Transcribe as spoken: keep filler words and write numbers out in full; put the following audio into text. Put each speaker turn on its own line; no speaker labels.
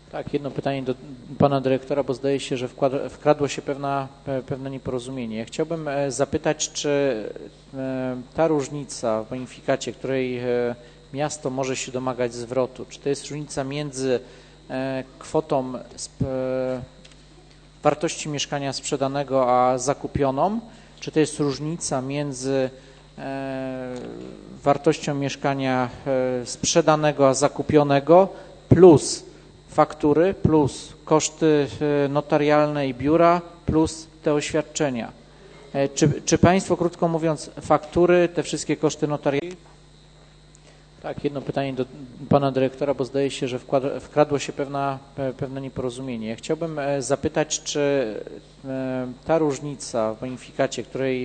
Tak, jedno pytanie do pana dyrektora, bo zdaje się, że wkradło się pewna, pewne nieporozumienie. Ja chciałbym zapytać, czy ta różnica w bonifikacie, której miasto może się domagać zwrotu, czy to jest różnica między kwotą wartości mieszkania sprzedanego a zakupioną, czy to jest różnica między wartością mieszkania sprzedanego a zakupionego plus faktury, plus koszty notarialne i biura, plus te oświadczenia. Czy, czy Państwo, krótko mówiąc, faktury, te wszystkie koszty notarialne? Tak, jedno pytanie do pana dyrektora, bo zdaje się, że wkradło się pewna, pewne nieporozumienie. Ja chciałbym zapytać, czy ta różnica w bonifikacie, której